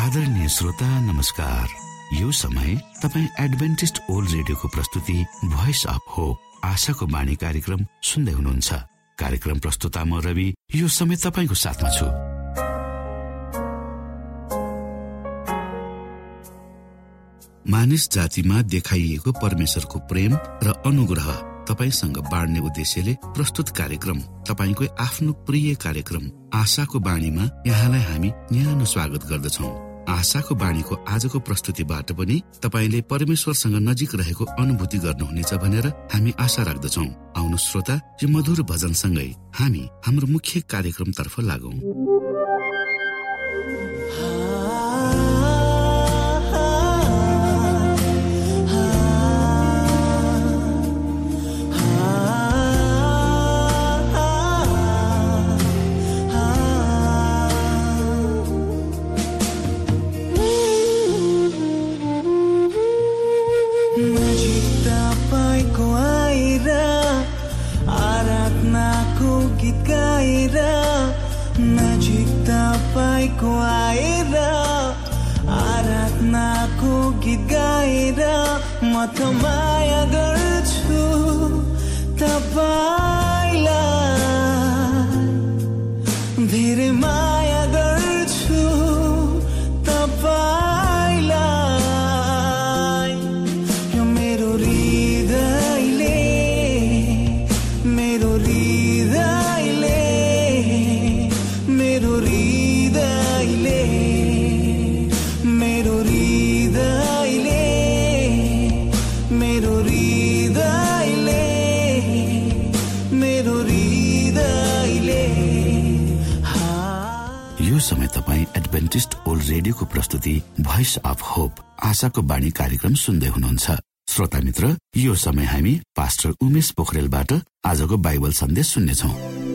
आदरणीय श्रोता नमस्कार। यो समय तपाईँ एडभेन्टिस्ट ओल्ड रेडियोको प्रस्तुति भोइस अफ होप आशाको बाणी कार्यक्रम सुन्दै हुनुहुन्छ। कार्यक्रम प्रस्तुता म रवि यो समय तपाईको साथमा छु। मानिस जातिमा देखाइएको परमेश्वरको प्रेम र अनुग्रह तपाईसँग बाँड्ने उद्देश्यले प्रस्तुत कार्यक्रम तपाईको आफ्नो प्रिय कार्यक्रम आशाको बाणीमा यहाँलाई हामी न्यानो स्वागत गर्दछौं। आशाको बाणीको आजको प्रस्तुतिबाट पनि तपाईले परमेश्वरसँग नजिक रहेको अनुभूति गर्नुहुनेछ भनेर हामी आशा राख्दछौं। आउनु श्रोता, यो मधुर भजनसँगै हामी हाम्रो मुख्य कार्यक्रमतर्फ लागौं। को आएर आराधनाको गीत गाएर म त माया गर्छु तपाईलाई, धेरै माया गर्छु तपाईलाई। यो मेरो हृदयले मेरो हृदयले मेरो समय तपाईँ एडभेन्टिस्ट ओल्ड रेडियोको प्रस्तुति भोइस अफ होप आशाको बाणी कार्यक्रम सुन्दै हुनुहुन्छ। श्रोता मित्र, यो समय हामी पास्टर उमेश पोखरेलबाट आजको बाइबल सन्देश सुन्नेछौँ।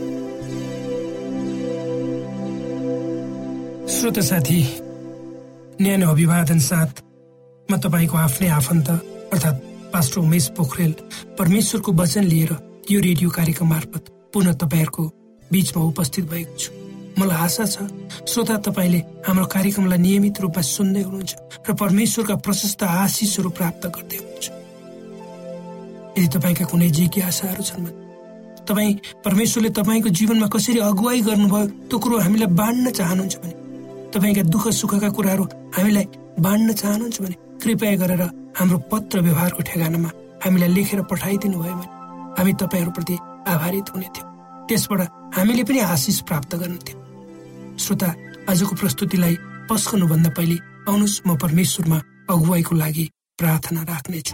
श्रोता साथी, न्यानो अभिवादन साथ म तपाईको आफ्नै आफन्त अर्थात् पास्टर उमेश पोखरेल परमेश्वरको वचन लिएर यो रेडियो कार्यक्रम मार्फत पुनः तपाईहरुको बीचमा उपस्थित भएको छु। मलाई आशा छ श्रोता तपाईले हाम्रो कार्यक्रमलाई नियमित रूपमा सुन्दै हुनुहुन्छ र परमेश्वरका प्रशस्त आशीषहरू प्राप्त गर्दै हुनुहुन्छ। यदि तपाईका कुनै जिज्ञासाहरू छन् भने तपाई परमेश्वरले तपाईको जीवनमा कसरी अगुवाई गर्नुभयो त्यो कुरो हामीलाई बाँड्न चाहनुहुन्छ भने, तपाईका दुःख सुखका कुराहरू हामीलाई बाँड्न चाहनुहुन्छ भने कृपया गरेर हाम्रो पत्र व्यवहारको ठेगानामा हामीलाई लेखेर पठाइदिनु भयो भने हामी तपाईहरुप्रति आभारित हुने थियौँ। त्यसबाट हामीले पनि आशीष प्राप्त गर्ने थियौँ। श्रोता, आजको प्रस्तुतिलाई पस्कनुभन्दा पहिले आउनुहोस् म परमेश्वरमा अगुवाईको लागि प्रार्थना राख्नेछु।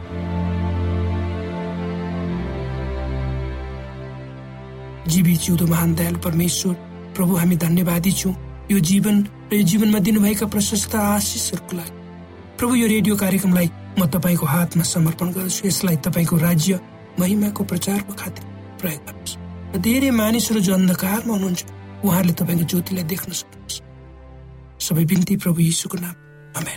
जीवी जिउँदो महान दयालु परमेश्वर प्रभु, हामी धन्यवादी छौँ यो जीवन र यो जीवनमा दिनुभएका प्रशस्त आशीषहरूको लागि। प्रभु, यो रेडियो कार्यक्रमलाई म तपाईको हातमा समर्पण गर्छु। यसलाई तपाईको राज्य महिमाको प्रचारको खातिर प्रयोग गर्नुहोस् र धेरै मानिसहरू जो अन्धकारमा हुनुहुन्छ उहाँहरूले तपाईको ज्योतिलाई देख्न सक्नुहोस्। सबै बिन्ती प्रभु येशूको नाम, आमेन।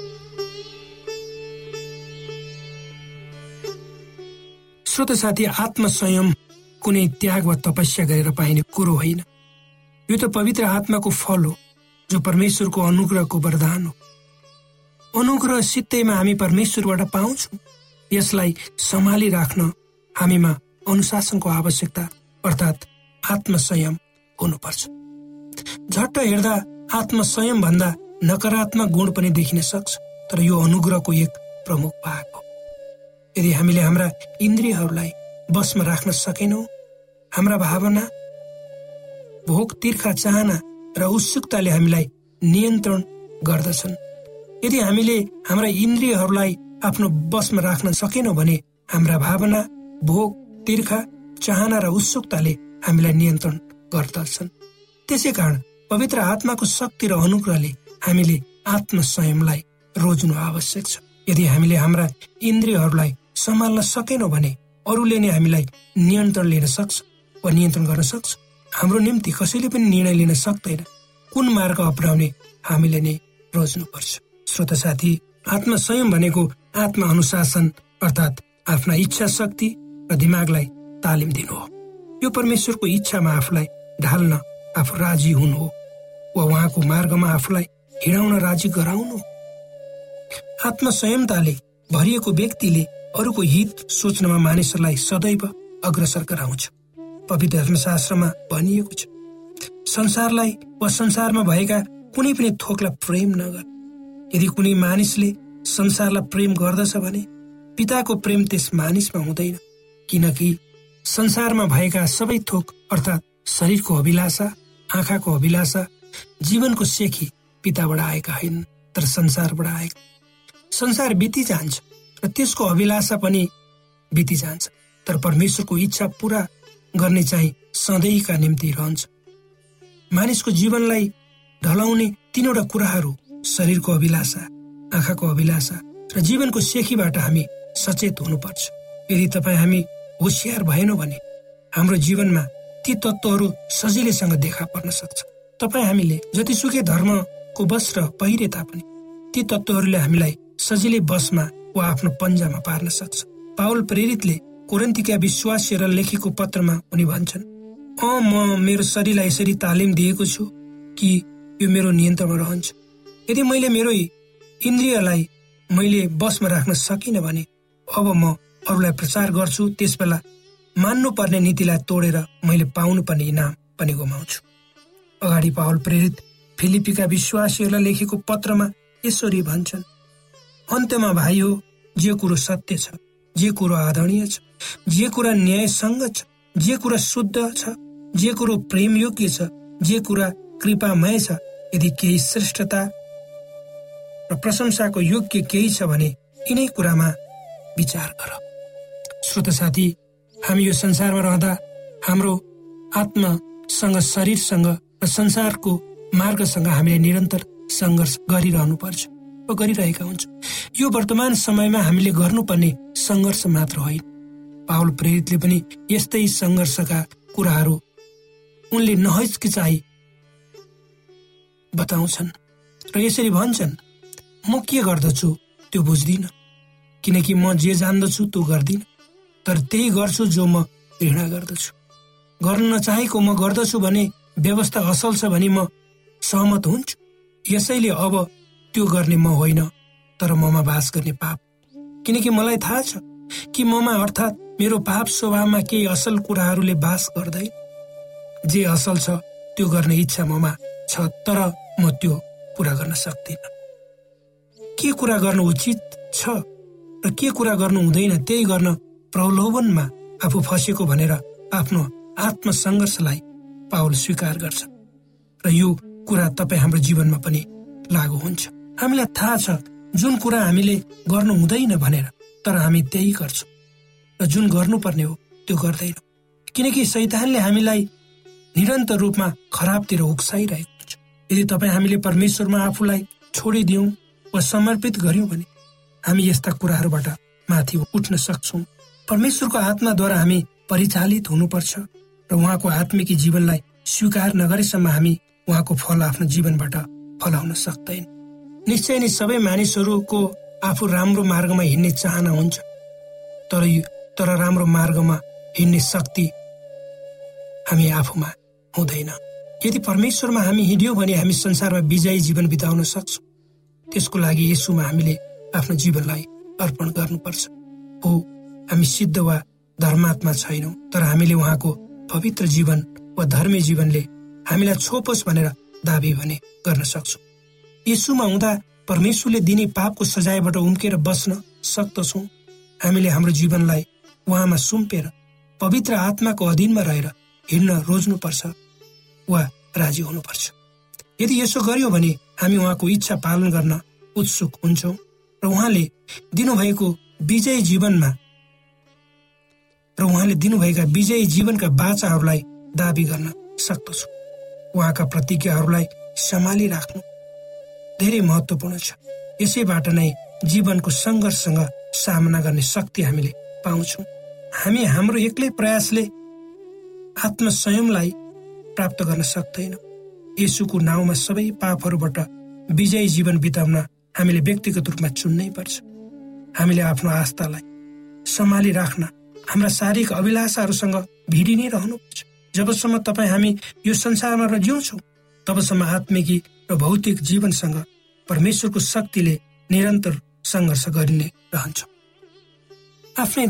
श्रोता साथी, आत्मसंयम कुनै त्याग वा तपस्या गरेर पाइने कुरो होइन। यो त पवित्र आत्माको फल हो जो परमेश्वरको अनुग्रहको वरदान हो। अनुग्रह सित्तैमा हामी परमेश्वरबाट पाउँछौँ। यसलाई सम्हाली राख्न हामीमा अनुशासनको आवश्यकता अर्थात् आत्मसंयम हुनुपर्छ। झट्ट हेर्दा आत्मसंयम भन्दा नकारात्मक गुण पनि देखिन सक्छ, तर यो अनुग्रहको एक प्रमुख भाग हो। यदि हामीले हाम्रा इन्द्रियहरूलाई बसमा राख्न सकेनौं, हाम्रा भावना, भोक, तिर्खा चाहना र उत्सुकताले हामीलाई नियन्त्रण गर्दछन्। यदि हामीले हाम्रा इन्द्रियहरूलाई आफ्नो बसमा राख्न सकेनौं भने हाम्रा भावना, भोक, तिर्खा चाहना र उत्सुकताले हामीलाई नियन्त्रण गर्दछन्। त्यसै कारण पवित्र आत्माको शक्ति र अनुग्रहले हामीले आत्मसंयमलाई रोज्नु आवश्यक छ। यदि हामीले हाम्रा इन्द्रियहरूलाई सम्हाल्न सकेनौं भने अरूले नै हामीलाई नियन्त्रण लिन सक्छ वा नियन्त्रण गर्न सक्छ। हाम्रो निम्ति कसैले पनि निर्णय लिन सक्दैन। कुन मार्ग अपनाउने हामीले नै रोज्नुपर्छ। श्रोता साथी, आत्मसंयम भनेको आत्मा अनुशासन अर्थात् आफ्ना इच्छा शक्ति र दिमागलाई तालिम दिनु हो। यो परमेश्वरको इच्छामा आफूलाई ढाल्न आफू राजी हुनु हो वा उहाँको मार्गमा आफूलाई हिँडाउन राजी गराउनु। आत्मसंयमताले भरिएको व्यक्तिले अरूको हित सोच्नमा मानिसहरूलाई सदैव अग्रसर गराउँछ। पवित्र धर्मशास्त्रमा भनिएको छ, संसारलाई वा संसारमा भएका कुनै पनि थोकलाई प्रेम नगर। यदि कुनै मानिसले संसारलाई प्रेम गर्दछ भने पिताको प्रेम त्यस मानिसमा हुँदैन, किनकि संसारमा भएका सबै थोक अर्थात् शरीरको अभिलाषा, आँखाको अभिलाषा, जीवनको सेखी पिताबाट आएका होइन तर संसारबाट आएका। संसार बिति जान्छ र त्यसको अभिलाषा पनि बिति जान्छ, तर परमेश्वरको इच्छा पूरा गर्ने चाहिँ सधैँका निम्ति रहन्छ। मानिसको जीवनलाई ढलाउने तीनवटा कुराहरू शरीरको अभिलाषा, आँखाको अभिलाषा र जीवनको सेखीबाट हामी सचेत हुनुपर्छ। यदि तपाईँ हामी होशियार भएनौँ भने हाम्रो जीवनमा ती तत्त्वहरू सजिलैसँग देखा पर्न सक्छ। तपाईँ हामीले जतिसुकै धर्मको वस्त्र पहिरे तापनि ती तत्त्वहरूले हामीलाई सजिलै बसमा वा आफ्नो पन्जामा पार्न सक्छ। पाउल प्रेरितले कोरिन्थीका विश्वासीहरूलाई लेखेको पत्रमा उनी भन्छन्, म मेरो शरीरलाई यसरी तालिम दिएको छु कि यो मेरो नियन्त्रणमा रहन्छ। यदि मैले मेरो इन्द्रियलाई मैले बसमा राख्न सकिनँ भने अब म अरूलाई प्रचार गर्छु, त्यसबेला मान्नुपर्ने नीतिलाई तोडेर मैले पाउनुपर्ने इनाम पनि गुमाउँछु। अगाडि पाउल प्रेरित फिलिपीका विश्वासीहरूलाई लेखेको पत्रमा यसरी भन्छन्, अन्त्यमा भाइ हो, जे कुरो सत्य छ, जे कुरो आदरणीय छ, जे कुरा न्यायसङ्गत छ, जे कुरा शुद्ध छ, जे कुरो प्रेमयोग्य छ, जे कुरा कृपामय छ, यदि केही श्रेष्ठता र प्रशंसाको योग्य केही छ भने यिनै कुरामा विचार गर। श्रोता साथी, हामी यो संसारमा रहँदा हाम्रो आत्मासँग, शरीरसँग र संसारको मार्गसँग हामीले निरन्तर सङ्घर्ष गरिरहनुपर्छ वा गरिरहेका हुन्छ। यो वर्तमान समयमा हामीले गर्नुपर्ने सङ्घर्ष मात्र होइन। पाउल प्रेरितले पनि यस्तै सङ्घर्षका कुराहरू उनले नहिचकिचाई बताउँछन् र यसरी भन्छन्, म के गर्दछु त्यो बुझ्दिनँ, किनकि म जे जान्दछु त्यो गर्दिनँ, तर त्यही गर्छु जो म घृणा गर्दछु। गर्न नचाहेको म गर्दछु भने व्यवस्था असल छ भने म सहमत हुन्छु। यसैले अब त्यो गर्ने म होइन, तर ममा वास गर्ने पाप, किनकि मलाई थाहा छ कि ममा अर्थात् मेरो पाप स्वभावमा केही असल कुराहरूले वास गर्दै। जे असल छ त्यो गर्ने इच्छा ममा छ, तर म त्यो पूरा गर्न सक्दिनँ। के कुरा गर्नु उचित छ र के कुरा गर्नु हुँदैन त्यही गर्न प्रलोभनमा आफू फसेको भनेर आफ्नो आत्मसङ्घर्षलाई पाउल स्वीकार गर्छ र यो कुरा तपाईँ हाम्रो जीवनमा पनि लागू हुन्छ। हामीलाई थाहा छ जुन कुरा हामीले गर्नु हुँदैन भनेर, तर हामी त्यही गर्छौँ र जुन गर्नुपर्ने हो त्यो गर्दैनौँ, किनकि शैतानले हामीलाई निरन्तर रूपमा खराबतिर उक्साइरहेको हुन्छ। यदि तपाईँ हामीले परमेश्वरमा आफूलाई छोडिदियौँ वा समर्पित गर्यौँ भने हामी यस्ता कुराहरूबाट माथि उठ्न सक्छौँ। परमेश्वरको आत्माद्वारा हामी परिचालित हुनुपर्छ र उहाँको आत्मिक जीवनलाई स्वीकार नगरेसम्म हामी उहाँको फल आफ्नो जीवनबाट फलाउन सक्दैन। निश्चय नै सबै मानिसहरूको आफू राम्रो मार्गमा हिँड्ने चाहना हुन्छ, तर राम्रो मार्गमा हिँड्ने शक्ति हामी आफूमा हुँदैन। यदि परमेश्वरमा हामी हिँड्यौँ भने हामी संसारमा विजयी जीवन बिताउन सक्छौँ। त्यसको लागि येशूमा हामीले आफ्नो जीवनलाई अर्पण गर्नुपर्छ। हो, हामी सिद्ध वा धर्मात्मा छैनौँ, तर हामीले उहाँको पवित्र जीवन वा धर्मी जीवनले हामीलाई छोपोस् भनेर दाबी भने गर्न सक्छौँ। येशूमा हुँदा परमेश्वरले दिने पापको सजायबाट उम्केर बस्न सक्दछौँ। हामीले हाम्रो जीवनलाई उहाँमा सुम्पेर पवित्र आत्माको अधीनमा रहेर हिँड्न रोज्नुपर्छ वा राजी हुनुपर्छ। यदि यसो गर्यौँ भने हामी उहाँको इच्छा पालन गर्न उत्सुक हुन्छौँ र उहाँले दिनुभएका विजयी जीवनका बाचाहरूलाई दाबी गर्न सक्दछौँ। उहाँका प्रतिज्ञाहरूलाई सम्हाली राख्नु धेरै महत्त्वपूर्ण छ। यसैबाट नै जीवनको सङ्घर्षसँग सामना गर्ने शक्ति हामीले पाउँछौँ। हामी हाम्रो एक्लै प्रयासले आत्मसंयमलाई प्राप्त गर्न सक्दैनौँ। येशूको नाउँमा सबै पापहरूबाट विजयी जीवन बिताउन हामीले व्यक्तिगत रूपमा चुन्नै पर्छ। हामीले आफ्नो आस्थालाई सम्हाली राख्न हाम्रा शारीरिक अभिलाषाहरूसँग भिडी नै रहनुपर्छ। जबसम्म तपाईँ हामी यो संसारमा जिउँछौँ तबसम्म आत्मिकी र र भौतिक जीवनसँग परमेश्वरको शक्तिले निरन्तर सङ्घर्ष गरिने रहन्छ। आफ्नै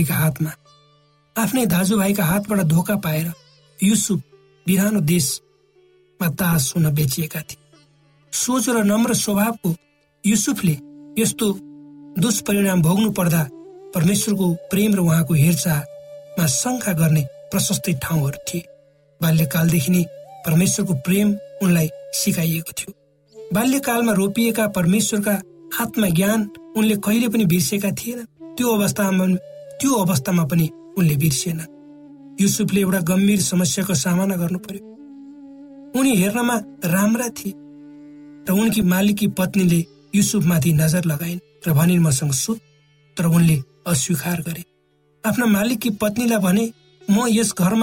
दाजुभाइका हातबाट धोका पाएर युसुफ बिरानो देशमा दास हुन बेचिएका थिए। सोझो र नम्र स्वभावको युसुफले यस्तो दुष्परिणाम भोग्नु पर्दा परमेश्वरको प्रेम र उहाँको हेरचाहमा शङ्का गर्ने प्रशस्तै ठाउँहरू थिए। बाल्यकालदेखि नै परमेश्वरको प्रेम उनलाई सिकाइएको थियो। बाल्यकालमा रोपिएका परमेश्वरका आत्मज्ञान उनले कहिले पनि बिर्सेका थिएनन्। त्यो अवस्थामा पनि उनले बिर्सिएनन्। युसुफले एउटा गम्भीर समस्याको सामना गर्नु पर्यो। उनी हेर्नमा राम्रा थिए र उनकी मालिककी पत्नीले युसुफमाथि नजर लगाइन् र भनिन् मसँग सुत, तर उनले अस्वीकार गरे। आफ्ना मालिककी पत्नीलाई भने म यस घरमा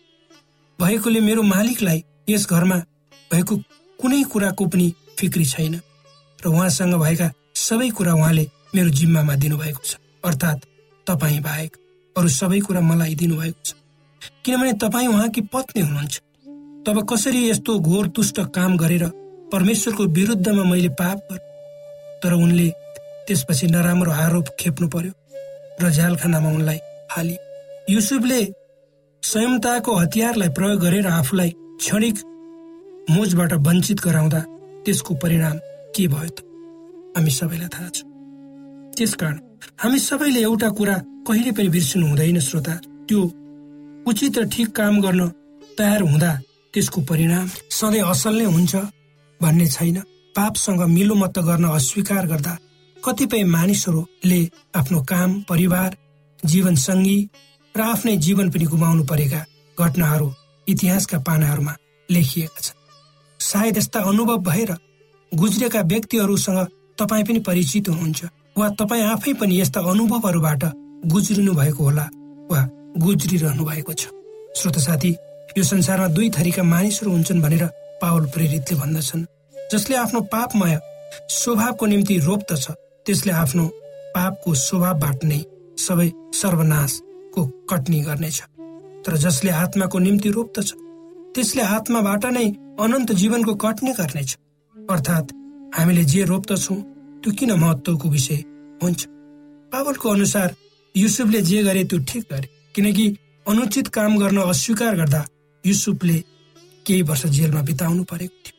भएकोले मेरो मालिकलाई यस घरमा भएको कुनै कुराको पनि फिक्री छैन र उहाँसँग भएका सबै कुरा उहाँले मेरो जिम्मामा दिनुभएको छ, अर्थात् तपाईँ बाहेक अरू सबै कुरा मलाई दिनुभएको छ, किनभने तपाईँ उहाँकी पत्नी हुनुहुन्छ। तब कसरी यस्तो घोर दुष्ट काम गरेर परमेश्वरको विरुद्धमा मैले पाप गरेँ? तर उनले त्यसपछि नराम्रो आरोप खेप्नु पर्यो र झ्यालखानामा उनलाई हालियो। युसुफले संयमताको हतियारलाई प्रयोग गरेर आफूलाई क्षणिक मोजबाट वञ्चित गराउँदा त्यसको परिणाम के भयो त हामी सबैलाई थाहा छ। त्यसकारण हामी सबैले एउटा कुरा कहिले पनि बिर्सनु हुँदैन श्रोता, त्यो उचित र ठिक काम गर्न तयार हुँदा त्यसको परिणाम सधैँ असल नै हुन्छ भन्ने छैन। पापसँग मिलोमत्त गर्न अस्वीकार गर्दा कतिपय मानिसहरूले आफ्नो काम, परिवार, जीवनसङ्गी र आफ्नै जीवन पनि गुमाउनु परेका घटनाहरू इतिहासका पानाहरूमा लेखिएका छन्। सायद यस्ता अनुभव भएर गुज्रेका व्यक्तिहरूसँग तपाईँ पनि परिचित हुनुहुन्छ वा तपाईँ आफै पनि यस्ता अनुभवहरूबाट गुज्रिनु भएको होला वा गुज्रिरहनु भएको छ। श्रोता साथी, यो संसारमा दुई थरीका मानिसहरू हुन्छन् भनेर पावल प्रेरितले भन्दछन्। जसले आफ्नो पापमय स्वभावको निम्ति रोप्दछ त्यसले आफ्नो पापको स्वभावबाट नै सबै सर्वनाशको कटनी गर्नेछ, तर जसले आत्माको निम्ति रोप्दछ त्यसले आत्माबाट नै अनन्त जीवनको कटनी गर्नेछ। अर्थात् हामीले जे रोप्दछौँ त्यो किन महत्त्वको विषय हुन्छ। पावलको अनुसार युसुफले जे गरे त्यो ठिक गरे, किनकि अनुचित काम गर्न अस्वीकार गर्दा युसुफले केही वर्ष जेलमा बिताउनु परेको थियो।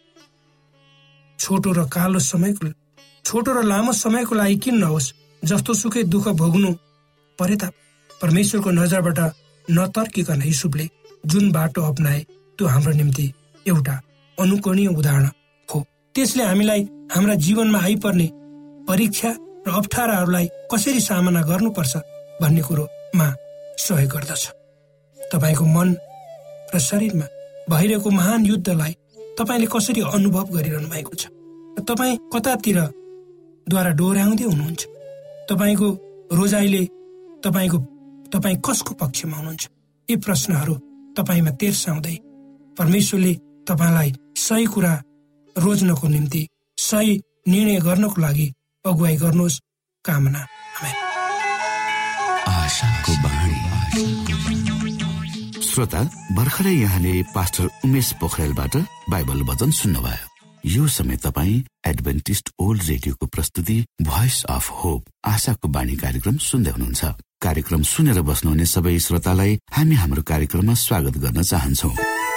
छोटो र लामो समयको लागि किन नहोस्, जस्तो सुकै दुःख भोग्नु परे ता परमेश्वरको नजरबाट नतर्किकन युसुफले जुन बाटो अपनाए त्यो हाम्रो निम्ति एउटा अनुकरणीय उदाहरण हो। त्यसले हामीलाई हाम्रा जीवनमा आइपर्ने परीक्षा र अप्ठ्याराहरूलाई कसरी सामना गर्नुपर्छ भन्ने कुरोमा सहयोग गर्दछ। तपाईँको मन र शरीरमा भइरहेको महान युद्धलाई तपाईँले कसरी अनुभव गरिरहनु भएको छ? तपाईँ कतातिर द्वारा डोर्याउँदै हुनुहुन्छ? तपाईँको रोजाइले तपाईँ कसको पक्षमा हुनुहुन्छ? यी प्रश्नहरू तपाईँमा तेर्साउँदै परमेश्वरले तपाईँलाई सही कुरा रोज्नको निम्ति सही निर्णय गर्नको लागि अगुवाई गर्नुहोस्। कामना। श्रोता, भर्खरै यहाँले पास्टर उमेश पोखरेलबाट बाइबल वचन सुन्नुभयो। यो समय तपाईँ एडभेन्टिस्ट ओल्ड रेडियोको प्रस्तुति भोइस अफ होप आशाको बाणी कार्यक्रम सुन्दै हुनुहुन्छ। कार्यक्रम सुनेर बस्नुहुने सबै श्रोतालाई हामी हाम्रो कार्यक्रममा स्वागत गर्न चाहन्छौँ।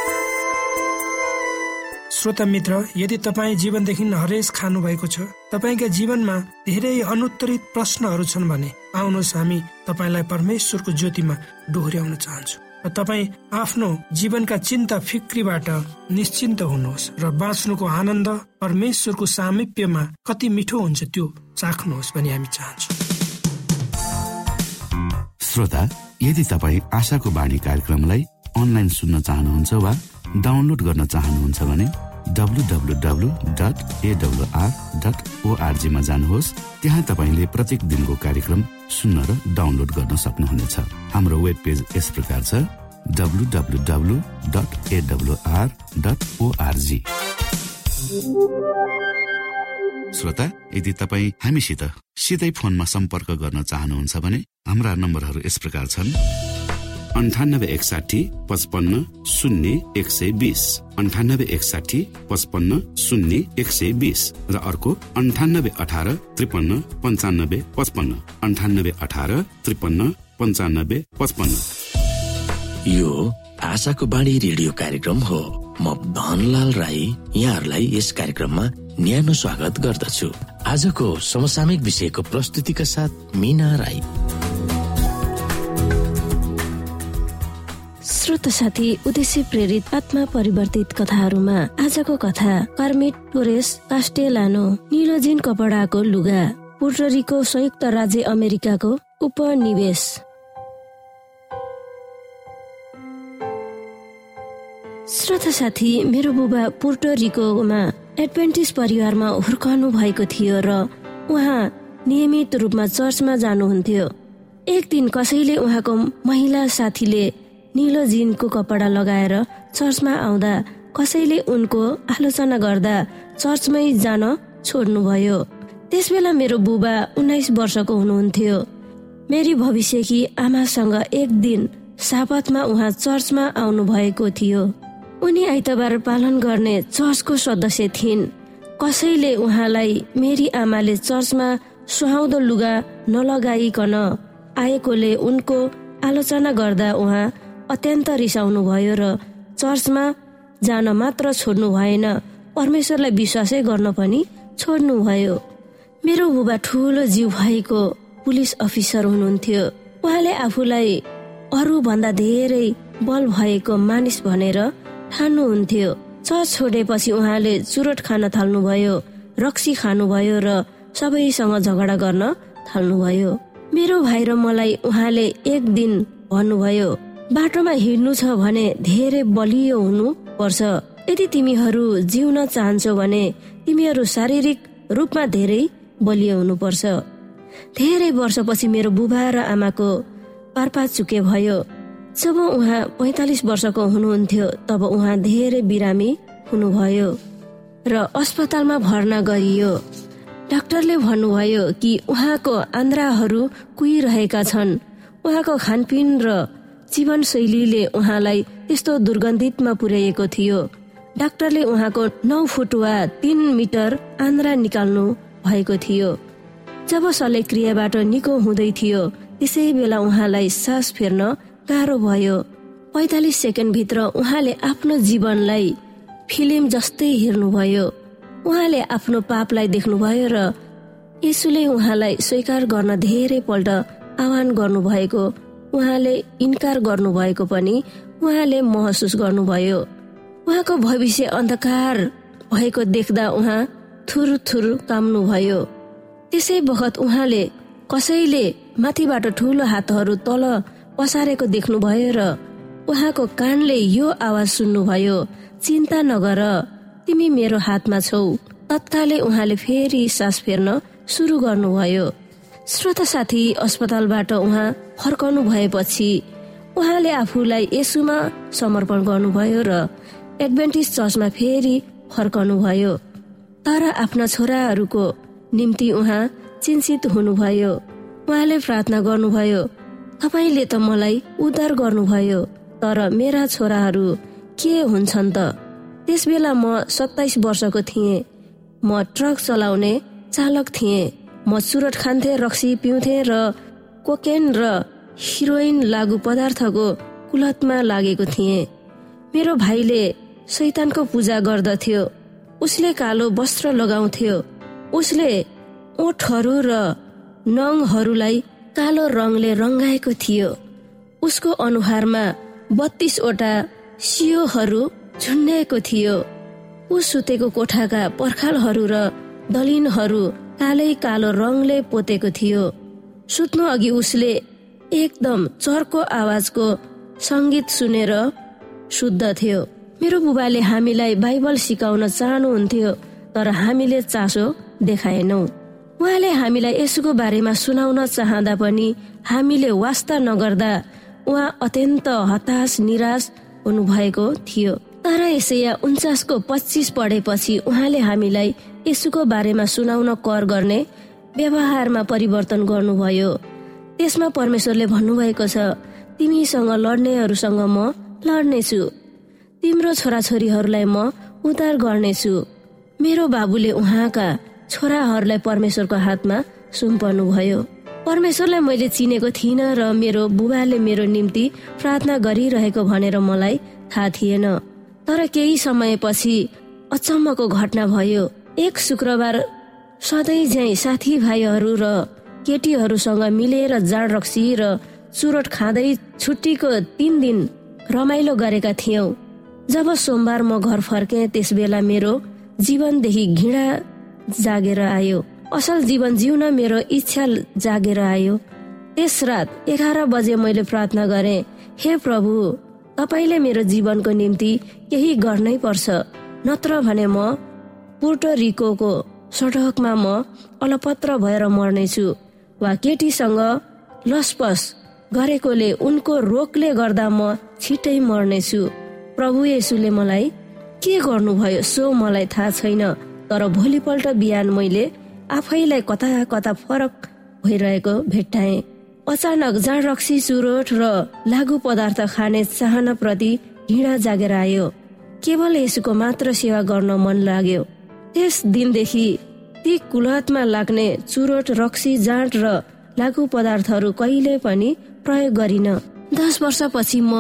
श्रोता मित्र, यदि तपाईँ जीवनदेखि हरेस खानु भएको छ, तपाईँका जीवनमा धेरै अनुत्तरित प्रश्नहरू छन् भने आउनुहोस्, हामी तपाईँलाई परमेश्वरको ज्योतिमा डोर्याउन चाहन्छौँ र तपाईँ आफ्नो जीवनका चिन्ता फिक्रीबाट निश्चिन्त हुनुहोस् र बाँच्नुको आनन्द परमेश्वरको सामिप्यमा कति मिठो हुन्छ त्यो चाख्नुहोस् भनी हामी चाहन्छौँ। श्रोता, यदि तपाईँ आशाको बाणी कार्यक्रमलाई अनलाइन सुन्न चाहनुहुन्छ वा डाउनलोड गर्न चाहनुहुन्छ भने www.awr.org मा जानुहोस्। त्यहाँ तपाईले प्रत्येक दिनको कार्यक्रम सुन्न र डाउनलोड गर्न सक्नुहुनेछ। हाम्रो वेब पेज यस प्रकार छ www.awr.org। श्रोता, यदि तपाईँ हामीसित सिधै फोनमा सम्पर्क गर्न चाहनुहुन्छ भने हाम्रा नम्बरहरू यस प्रकार छन् 9860 55 0 120, 9860 55 0 120 र अर्को 9818 53 95 55, 9818 53 95 55। यो आशाको बाणी रेडियो कार्यक्रम हो। म धनलाल राई यहाँहरूलाई यस कार्यक्रममा न्यानो स्वागत गर्दछु। आजको समसामयिक विषयको प्रस्तुतिका साथ मीना राई। श्रोता साथी, उद्देश्य प्रेरित आत्मा परिवर्तित कथाहरूमा आजको कथा कार्मिट टोरेस कास्टेलानो। नीलो जिन कपडाको लुगा, पुर्टोरिको संयुक्त राज्य अमेरिकाको उपनिवेश। श्रोता साथी, मेरो बुबा पुर्टोरिकोमा एडभेन्टिस्ट परिवारमा हुर्कनु भएको थियो र उहाँ नियमित रूपमा चर्चमा जानुहुन्थ्यो। एक दिन कसैले उहाँको महिला साथीले नीलो जिनको कपडा लगाएर चर्चमा आउँदा कसैले उनको आलोचना गर्दा चर्चमै जान छोड्नुभयो। त्यसबेला मेरो बुबा 19 वर्षको हुनुहुन्थ्यो। मेरी भविष्यकी आमासँग एक दिन साबतमा उहाँ चर्चमा आउनु भएको थियो। उनी आइतबार पालन गर्ने चर्चको सदस्य थिइन्। कसैले उहाँलाई मेरी आमाले चर्चमा सुहाउँदो लुगा नलगाइकन आएकोले उनको आलोचना गर्दा उहाँ अत्यन्त रिसाउनु भयो र चर्चमा जान मात्र छोड्नु भएन, परमेश्वरलाई विश्वासै गर्न पनि छोड्नु भयो। मेरो बुबा ठुलो जिउ भएको पुलिस अफिसर हुनुहुन्थ्यो। उहाँले आफूलाई अरू भन्दा धेरै बल भएको मानिस भनेर ठान्नुहुन्थ्यो। चर्च छोडेपछि उहाँले चुरोट खान थाल्नुभयो, रक्सी खानुभयो र सबैसँग झगडा गर्न थाल्नुभयो। मेरो भाइ र मलाई उहाँले एक दिन भन्नुभयो, बाटोमा हिँड्नु छ भने धेरै बलियो हुनु पर्छ। यदि तिमीहरू जिउन चाहन्छौ भने तिमीहरू शारीरिक रूपमा धेरै बलियो हुनुपर्छ। धेरै वर्षपछि मेरो बुबा र आमाको पारपाचुके भयो। जब उहाँ 45 वर्षको हुनुहुन्थ्यो तब उहाँ धेरै बिरामी हुनुभयो र अस्पतालमा भर्ना गरियो। डाक्टरले भन्नुभयो कि उहाँको आन्द्राहरू कुहिरहेका छन्। उहाँको खानपिन र जीवनशैलीले उहाँलाई त्यस्तो दुर्गन्धितमा पुर्याएको थियो। डाक्टरले उहाँको 9 फुट वा 3 मिटर आन्द्रा निकाल्नु भएको थियो। जब शल्यक्रियाबाट निको हुँदै थियो त्यसै बेला उहाँलाई सास फेर्न गाह्रो भयो। 45 सेकेन्ड भित्र उहाँले आफ्नो जीवनलाई फिल्म जस्तै हेर्नुभयो। उहाँले आफ्नो पापलाई देख्नुभयो र येशूले उहाँलाई स्वीकार गर्न धेरै पल्ट आह्वान गर्नुभएको उहाँले इन्कार गर्नुभएको पनि उहाँले महसुस गर्नुभयो। उहाँको भविष्य अन्धकार भएको देख्दा उहाँ थुरथुर काम्नुभयो। त्यसै बखत उहाँले कसैले माथिबाट ठुलो हातहरू तल पसारेको देख्नुभयो र उहाँको कानले यो आवाज सुन्नुभयो, चिन्ता नगर, तिमी मेरो हातमा छौ। तत्कालै उहाँले फेरि सास फेर्न सुरु गर्नुभयो। श्रोता साथी, अस्पतालबाट उहाँ फर्कनु भएपछि उहाँले आफूलाई येशूमा समर्पण गर्नुभयो र एडभेन्टिस्ट चर्चमा फेरि फर्कनु भयो। तर आफ्ना छोराहरूको निम्ति उहाँ चिन्तित हुनुभयो। उहाँले प्रार्थना गर्नुभयो, तपाईले त मलाई उद्धार गर्नुभयो, तर मेरा छोराहरू के हुन्छन् त? त्यसबेला म 27 वर्षको थिएँ। म ट्रक चलाउने चालक थिएँ। म चुरोट खान्थे, रक्सी पिउँथे र कोकेन र हिरोइन लागु पदार्थको कुलतमा लागेको थिएँ। मेरो भाइले शैतानको पूजा गर्दथ्यो। उसले कालो वस्त्र लगाउँथ्यो। उसले ओठहरू र नङहरूलाई कालो रङले रंगाएको थियो। उसको अनुहारमा 32 वटा सियोहरू झुन्ड्याएको थियो। ऊ सुतेको कोठाका पर्खालहरू र दलिनहरू कालै कालो रङले पोतेको थियो। सुत्नु अघि उसले एकदम चर्को आवाजको संगीत सुनेर सुत्दथ्यो। मेरो बुबाले हामीलाई बाइबल सिकाउन चाहनुहुन्थ्यो, तर हामीले चासो देखाएनौ। उहाँले हामीलाई यसुको बारेमा सुनाउन चाहँदा पनि हामीले वास्ता नगर्दा उहाँ अत्यन्त हताश निराश हुनुभएको थियो। तर यसैया 49:25 पढेपछि उहाँले हामीलाई यसुको बारेमा सुनाउन कर गर्ने व्यवहारमा परिवर्तन गर्नुभयो। त्यसमा परमेश्वरले भन्नुभएको छ, तिमीसँग लड्नेहरूसँग म लड्नेछु। तिम्रो छोराछोरीहरूलाई म उद्धार गर्नेछु। मेरो बाबुले उहाँका छोराहरूलाई परमेश्वरको हातमा सुम्पनु भयो। परमेश्वरलाई मैले चिनेको थिइनँ र मेरो बुबाले मेरो निम्ति प्रार्थना गरिरहेको भनेर मलाई थाहा थिएन। तर केही समयपछि अचम्मको घटना भयो। एक शुक्रबार सधैँ झैं साथीभाइहरू र केटीहरूसँग मिलेर जाँड रक्सी र चुरोट खाँदै छुट्टीको 3 दिन रमाइलो गरेका थियौं। जब सोमबार म घर फर्के त्यस बेला मेरो जीवनदेखि घृणा जागेर आयो। असल जीवन जिउन मेरो इच्छा जागेर आयो। त्यस रात 11 बजे मैले प्रार्थना गरे, हे प्रभु, तपाईले मेरो जीवनको निम्ति केही गर्नै पर्छ, नत्र भने म पुर्टो रिकोको सडकमा म अलपत्र भएर मर्नेछु। वा केटीसँग लसपस गरेकोले उनको रोगले गर्दा म छिट्टै मर्नेछु। प्रभु येशूले मलाई के गर्नुभयो सो मलाई थाहा छैन, तर भोलिपल्ट बिहान मैले आफैलाई कता कता फरक भइरहेको भेट्टाएँ। अचानक जाँड रक्सी, चुरोट र लागु पदार्थ खाने चाहना प्रति घृणा जागेर आयो। केवल येशूको मात्र सेवा गर्न मन लाग्यो। त्यस दिनदेखि ती कुलतमा लाग्ने चुरोट, रक्सी, जाँड र लागु पदार्थहरू कहिले पनि प्रयोग गरिन। 10 वर्षपछि म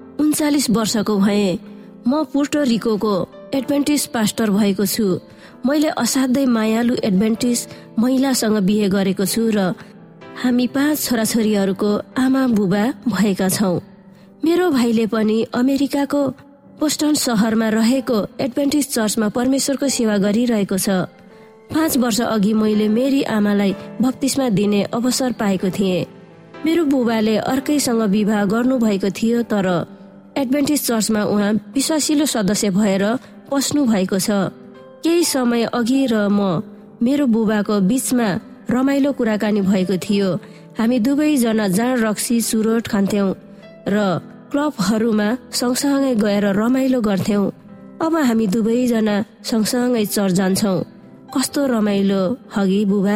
39 वर्षको भएँ। म पुर्टो रिकोको एडभेन्टिस्ट पास्टर भएको छु। मैले असाध्यै मायालु एडभेन्टिस्ट महिलासँग बिहे गरेको छु र हामी 5 छोराछोरीहरूको आमा बुबा भएका छौं। मेरो भाइले पनि अमेरिकाको बोस्टन शहरमा रहेको एडभेन्टिस्ट चर्चमा परमेश्वरको सेवा गरिरहेको छ। 5 वर्ष अघि मैले मेरी आमालाई बप्तिस्मा दिने अवसर पाएको थिएँ। मेरो बुबाले अर्कैसँग विवाह गर्नुभएको थियो, तर एडभेन्टिस्ट चर्चमा उहाँ विश्वासिलो सदस्य भएर पस्नु भएको छ। केही समय अघि र म मेरो बुबाको बीचमा रमाइलो कुराकानी भएको थियो। हामी दुवैजना जाँड रक्सी, चुरोट खान्थ्यौं र क्लबहरूमा सँगसँगै गएर रमाइलो गर्थ्यौं। अब हामी दुवैजना सँगसँगै चर्च जान्छौं। कस्तो रमाइलो हगी बुबा।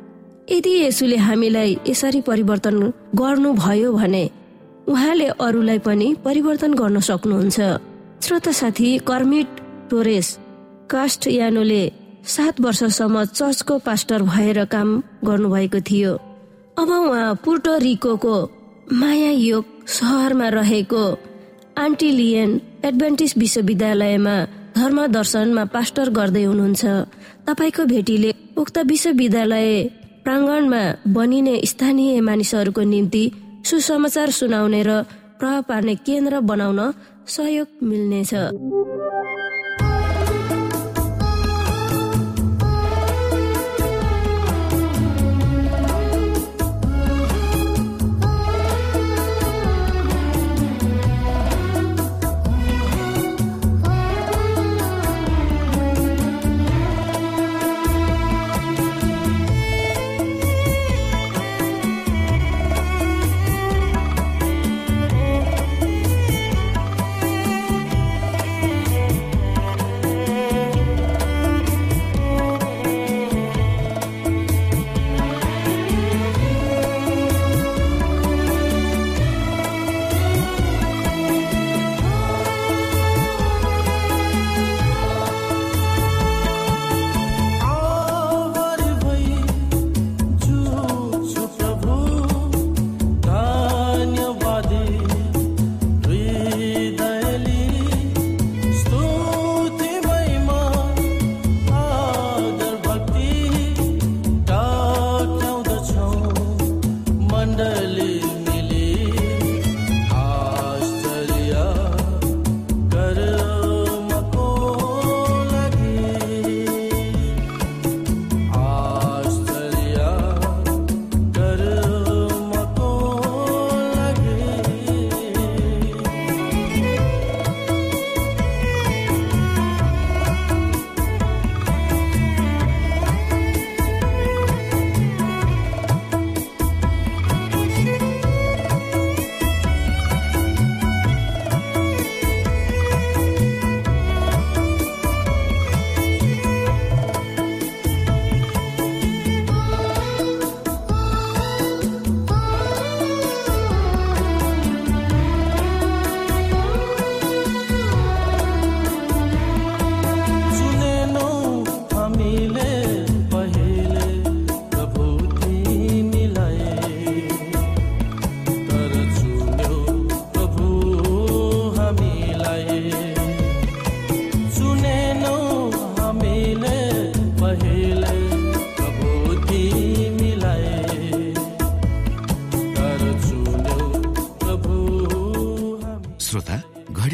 यदि येशूले हामीलाई यसरी परिवर्तन गर्नु भयो भने उहाँले अरूलाई पनि परिवर्तन गर्न सक्नुहुन्छ। श्रोता साथी, कर्मिट टोरेस कास्टयानोले 7 वर्षसम्म चर्चको पास्टर भएर काम गर्नुभएको थियो। अब उहाँ पुर्टो रिकोको मायायोग सहरमा रहेको आन्टिलियन एडभेन्टिस्ट विश्वविद्यालयमा धर्म दर्शनमा पास्टर गर्दै हुनुहुन्छ। तपाईको भेटीले उक्त विश्वविद्यालय प्राङ्गणमा बनिने स्थानीय मानिसहरूको निम्ति सुसमाचार सुनाउने र प्रभाव पार्ने केन्द्र बनाउन सहयोग मिल्नेछ।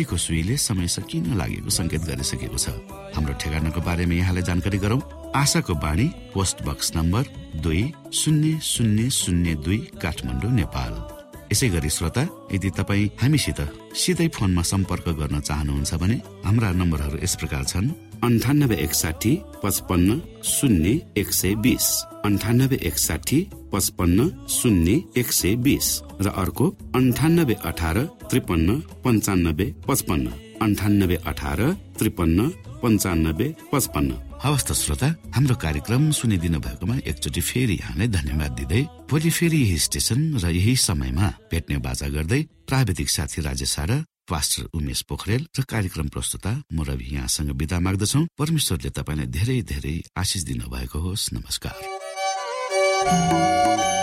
घडीको सुईले समय सकिन लागेको संकेत गरिसकेको छ। हाम्रो ठेगानाको बारेमा यहाँलाई जानकारी गरौं। आशाको बाणी, post box number 200002 Kathmandu, Nepal. यसै गरी श्रोता, यदि तपाईँ हामीसित सिधै फोनमा सम्पर्क गर्न चाहनुहुन्छ भने हाम्रा नम्बरहरू यस प्रकार छन्: 9861 55 0 120, 9861 55 0 120 र अर्को 9818 53 95 55, 9818 53 95 55। हवस् त श्रोता, हाम्रो कार्यक्रम सुनिदिनु भएकोमा एकचोटि फेरि यहाँलाई धन्यवाद दिँदै भोलि फेरि यही स्टेशन र यही समयमा भेट्ने बाचा गर्दै प्राविधिक साथी राजेश र पास्टर उमेश पोखरेल र कार्यक्रम प्रस्तुता म रवि यहाँसँग बिदा माग्दछौ। परमेश्वरले तपाईलाई धेरै धेरै आशिष दिनु भएको होस्। नमस्कार।